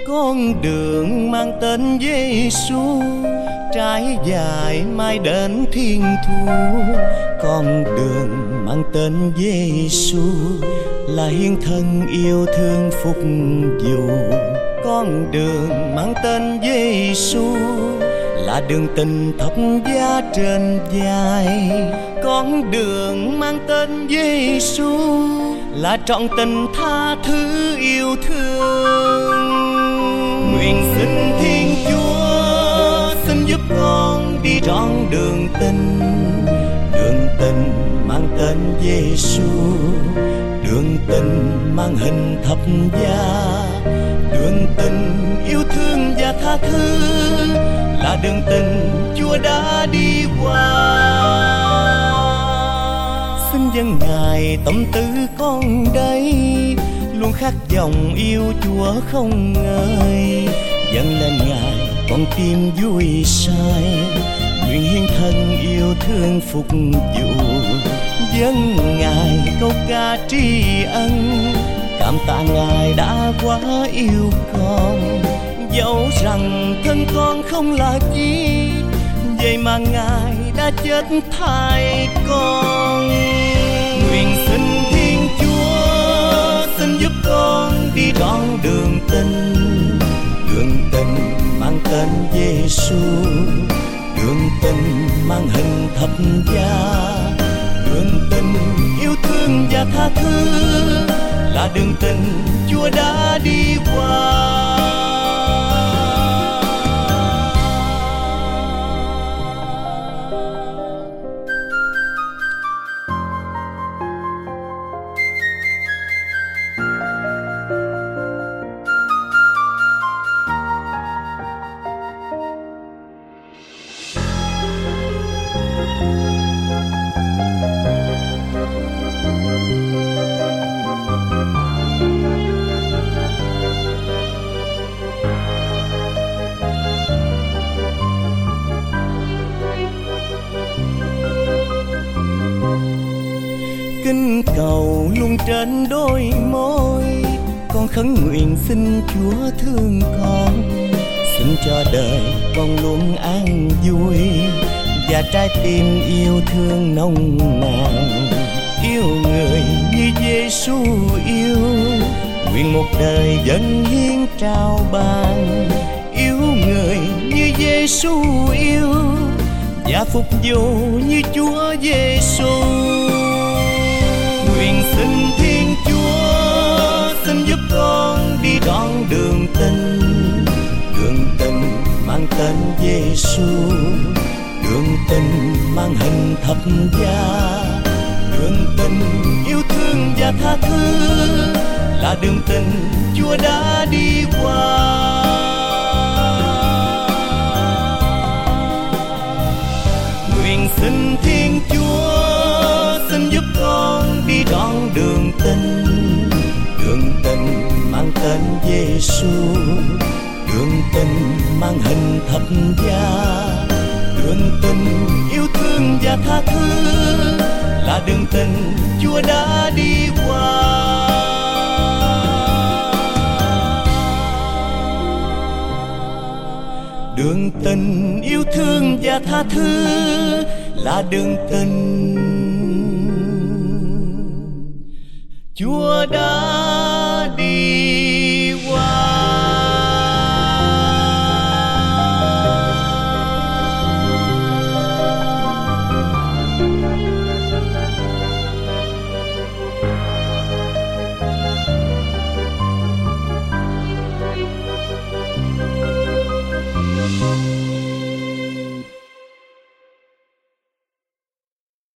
Con đường mang tên Giêsu, trải dài mai đến thiên thu. Con đường mang tên Giêsu là hiến thân yêu thương phục vụ. Con đường mang tên Giêsu là đường tình thập giá trên vai. Con đường mang tên Giêsu là trọn tình tha thứ yêu thương. Nguyện xin Thiên Chúa xin giúp con đi trọn đường tình. Đường tình mang tên Giêsu, đường tình mang hình thập giá. Đường tình yêu thương và tha thứ là đường tình Chúa đã đi qua. Xin dâng Ngài tâm tư con đây, luôn khát vọng yêu Chúa không ngơi. Dâng lên Ngài con tim vui say, nguyện hiến thân yêu thương phục vụ. Dâng Ngài câu ca tri ân, cảm tạ Ngài đã quá yêu con. Dẫu rằng thân con không là chi, vậy mà Ngài đã chết thay con. Nguyện xin Thiên Chúa xin giúp con đi trọn đường tình. Đường tình mang tên Giêsu, đường tình mang hình thập giá. Đường tình yêu thương và tha thứ là đường tình Chúa đã đi qua. Kinh cầu luôn trên đôi môi, con khấn nguyện xin Chúa thương con. Xin cho đời con luôn an vui, và trái tim yêu thương nồng nàn. Yêu người như Giêsu yêu, nguyện một đời dâng hiến trao ban. Yêu người như Giêsu yêu, và phục vụ như Chúa Giêsu. Nguyện xin Thiên Chúa xin giúp con đi trọn đường tình. Đường tình mang tên Giêsu, đường tình mang hình thập giá. Đường tình yêu thương và tha thứ là đường tình Chúa đã đi qua. Nguyện xin Thiên Chúa xin giúp con đi trọn đường tình. Đường tình mang tên Giêsu, đường tình mang hình thập giá. Đường tình yêu thương và tha thứ là đường tình Chúa đã đi qua. Đường tình yêu thương và tha thứ là đường tình Chúa đã